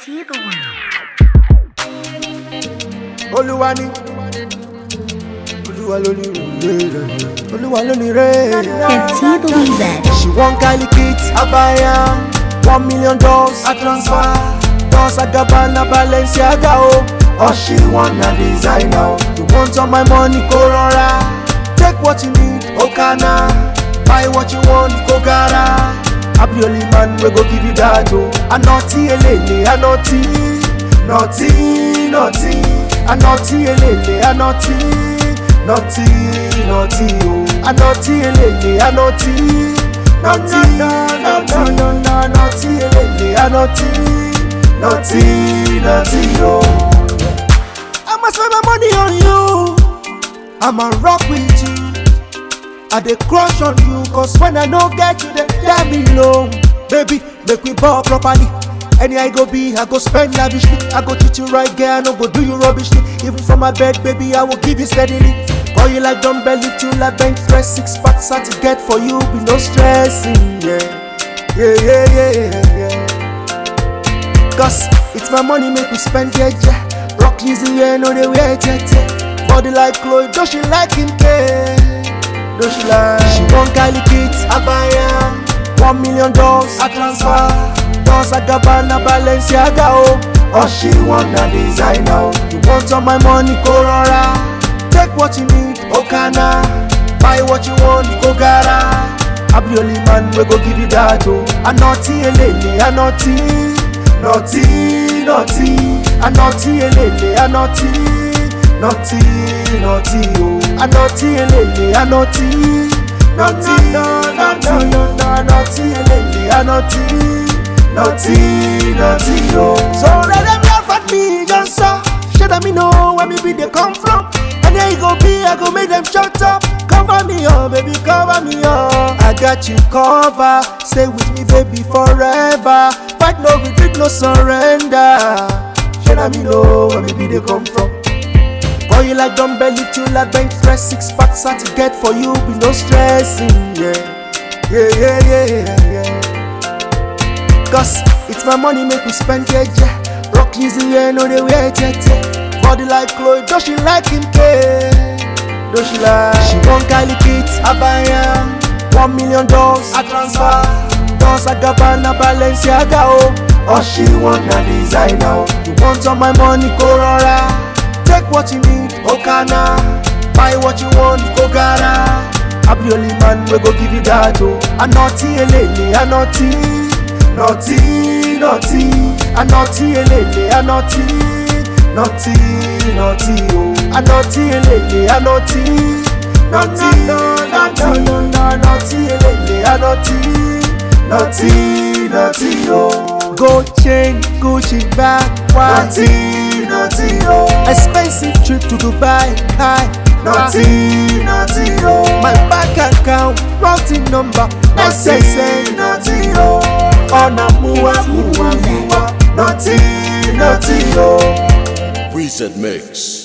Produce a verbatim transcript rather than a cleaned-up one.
See the world. Oluwani, Oluwa loni re, Oluwa loni re. And see the wizard. She want Kylie Kits, Abaya, one million dollars a transfer. Dolce and Gabbana, Balenciaga, oh. All she want a designer. You want all my money, Corora. Take what you need, Okana. Buy what you want, Kogara. I be only man, we go give you that, oh. A naughty, elele, a naughty, naughty, naughty. A naughty, elele, a naughty, naughty, naughty, oh. A naughty, elele, a naughty, naughty, naughty, naughty, elele, a naughty, naughty, naughty, oh. I'ma spend my money on you, I'ma rock with you, I dey crush on you, cause when I no get you, they let me alone. Baby, make we ball properly. Any I go be, I go spend lavishly. I go treat you right, girl, I no go do you rubbishly. Even from my bed, baby, I will give you steadily. Call you like dumbbell, lift you like bench press. Six packs out to get for you, be no stressing, yeah. Yeah, yeah, yeah, yeah. Cause it's my money, make we spend, yeah, yeah. Rock Lizzie, yeah, no they wear it, yeah, yeah. Body like Chloe, does she like him, yeah? Does she like? She want Kylie Kits, Abaya, one million dollars a transfer. Dolce and Gabbana, Balenciaga, oh. All she want a designer. You want all my money, Corora. Take what you need, Okana. Buy what you want, Kogara. I be only man, we go give you that, oh. A naughty, elele, a naughty, naughty, naughty. A naughty, elele, a naughty, naughty, naughty, oh. A naughty, elele, a naughty, naughty, naughty, naughty, elele, a naughty, naughty, naughty, oh. So let them laugh at me, just so. Should let me know where maybe they come from. And there you go be, I go make them shut up. Cover me up, baby, cover me up. I got you cover. Stay with me, baby, forever. Fight no retreat, no surrender. Should let me know where maybe they come from. Call you like dumbbell, lift you like bench press. Six packs out to get for you, be no stressing, yeah. Yeah, yeah, yeah, yeah. Cause it's my money, make me spend, yeah, yeah. Rock Lizzie, yeah, no they wear it, yeah, yeah. Body like Chloe, does she like him, yeah? Does she like? She want Kylie Kits, Abaya, one million dollars a transfer. Dolce and Gabbana, Balenciaga, oh. All she want a designer. You want all my money, Corora. Take what you need, Okana. Buy what you want, Kogara. I be only man, we go give you that, oh. A naughty, elele, a naughty, naughty, naughty. A naughty, elele, a naughty, naughty, naughty, oh. A naughty, elele, a naughty, naughty, naughty, naughty, elele, a naughty, naughty, naughty, oh. Gold chain, Gucci bag, naughty, naughty, oh. Expensive trip to Dubai, high, naughty, naughty, oh. My bank account, routing number, naughty, naughty, oh. On a mua, mua, mua, naughty, naughty, oh. Reset Mix.